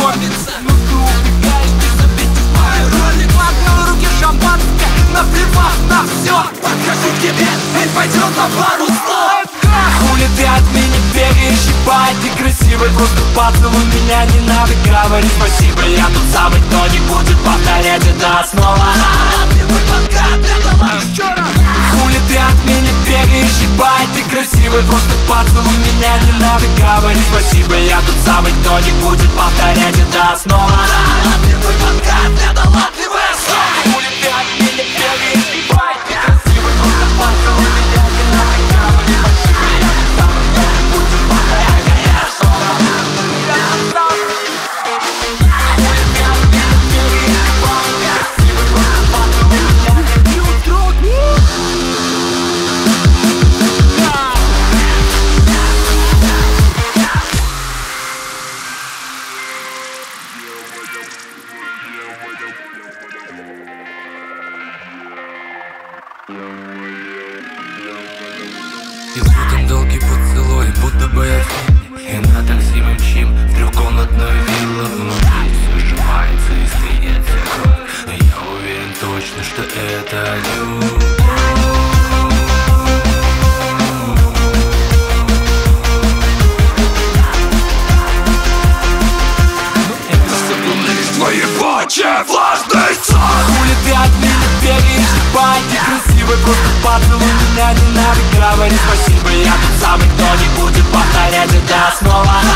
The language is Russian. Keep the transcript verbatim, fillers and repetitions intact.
знакомиться. Но ты убегаешь, не заметив мою роль. В одной руке шампанское, наплевав на все. Подхожу к тебе, и пойдет на пару слов. Хули ты от меня бегаешь, ебать, ты красивый. Просто поцелуй меня, не надо говорить спасибо. Я тут самый, кто не будет повторять это снова. Хули ты от меня бегаешь, ебать, ты красивый. Просто поцелуй меня, не надо говорить спасибо. Я тут самый, кто не будет повторять это снова. Талантливый подкат, я талантливая сон. Хули ты от меня бегаешь, ебать, ты красивый. Просто поцелуй меня, не надо говорить спасибо. Я тут самый, кто не будет повторять это снова. Хули ты от меня бегаешь, ебать, ты красивый. Просто поцелуй меня, не надо И вот он долгий поцелуй, будто бы я фильм. И на такси мы мчим в трехкомнатную виллу. Внутри все сжимается и стынется кровь. Но я уверен точно, что это любовь. Ебучая влажность. Хули ты от меня бегаешь, ебать, ты красивый. Просто поцелуй меня, не надо говорить спасибо. Я тут самый, кто не будет повторять это снова.